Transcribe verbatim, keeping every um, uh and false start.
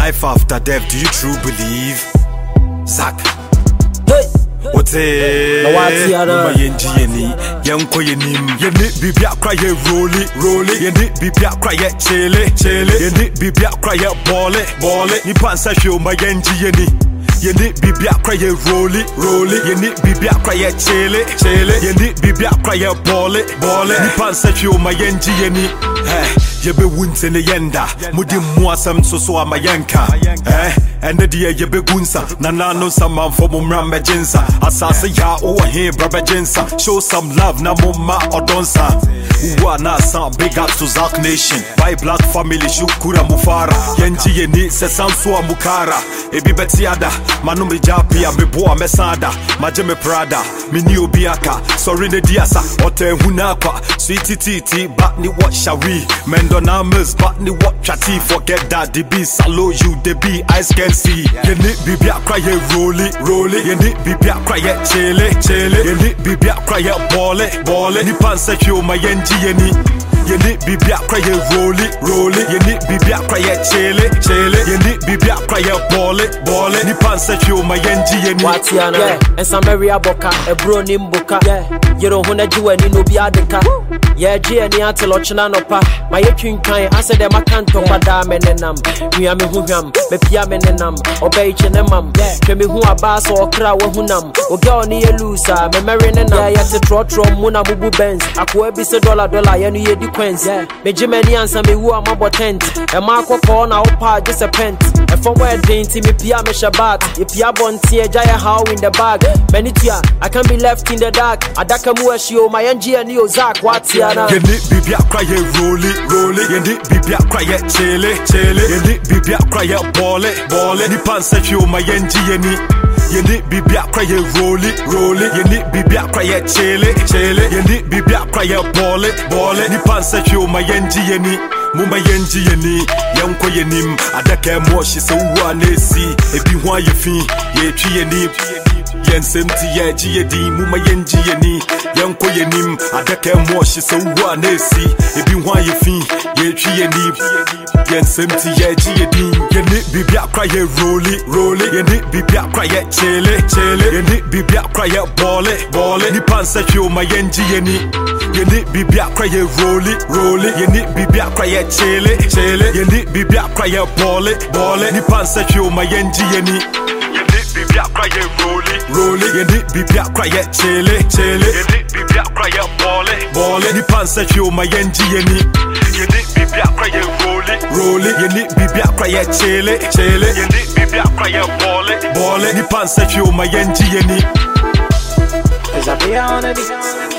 life after death, do you truly believe? Zach. Hey. What's it? No, what's the other? My engineer, young Koyanim. You need be a cry, roll it, roll it. You need be a cry, chile, chile. You need be a cry, ball it, ball it. You pass a show, my engineer. You need be a cry, roll it, roll it. You need be a cry, chile, chile. You need be a cry, ball it, ball it. You pass a show, my engineer. Hey, you be wounds in the yenda. Mudi muasam so so ama yanka. Eh, and the dear you be gunsa. Nana no some man for mumram jinsa. Asasa ya over here, brother jinsa. Show some love, na mumma or donsa. Uwa na some big ups to Zach Nation. By Black Family, Shukura Mufara. Yenji yeni se samsua mukara. Ebi betiada, manumi japi ya meboa mesada. Majeme Prada, mini obiaka. Sorry ne diasa, ote hunakwa. Sweetie titi, but ni what shall we? Mendonamas, but ni what chatty. Forget that the be salo you the be eyes can see. You need be a cry, roll it, roll it. You need be a cry, chile, chile. You need be a cry, ball it, ball it. Ni panse you my engi yeni. You need be a cry, roll it, roll it. You need be a cry, chile, chile. You need be a cry, ball it, ball it. Ni panse you my engi yeni. What's your name? And some area boka, a bro nimbuka. Yeah, you don't wanna do any no be adeka. Yeah, G and the Antelochina no pa. My king kind, I said them I can't talk about damenam. We are me who am, me piamenam, obey chenemam. Can be who a bass or crow hunam. O girl near loser, me marrying and I had to trot from Muna Mubu Benz. I could be a dollar dollar and you the quens. Me Jimmy answer me who am about tent. A Marco corner, pa just a pent. A former dainty me piame shabat. If ya bon tea, jaya how in the bag. Benitia, I can be left in the dark. Adakamu show my N G and you Zach, what's here? You need be a cry, roll it, roll it. You need be a cry, chile, chile. You need be a cry, ball it, ball it. Ni panse you my engineer. You need be a cry, roll it, roll it. You need be a cry, chile, chile. You need be a cry, ball it, ball it. Ni panse you my engineer. Mumba yenji yeni, yanko yenim. Adake moshi se uwa nesi. Ebi huwa yefi, ye chi yeni. Yen semti ye ji yedi, mumba yenji yeni. Yanko yenim, adake moshi se uwa nesi. Ebi huwa yefi, ye chi yeni. Yen semti ye ji yedi. Yeni bibi akra ye roll it, roll it. Yeni bibi akra ye chile, chile. Yeni bibi akra ye ball it, ball it. Ni panse yo ma yenji yeni. Yeni bibi akra ye roll it, roll it. Yeni bibi akra ye chile, chile. Yeni bibi akra ye ball it, ball it. Ni panse yo ma yenji yeni. Yeni bibi akra ye roll it, roll it. Yeni bibi akra ye chile, chile. Yeni bibi akra ye ball it, ball it. Ni panse yo ma yenji yeni. Yeni bibi akra ye roll it, roll it. Yeni bibi akra ye chile, chile. Yeni bibi akra ye ball it, ball it. Ni panse yo ma yenji yeni. Is that the